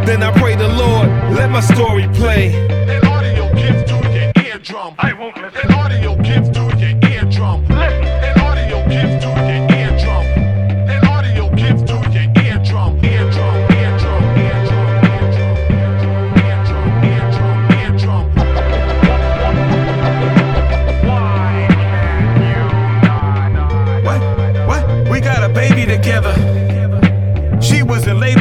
Then I pray the Lord, let my story play. That audio gives to your eardrum. I won't let that audio gives to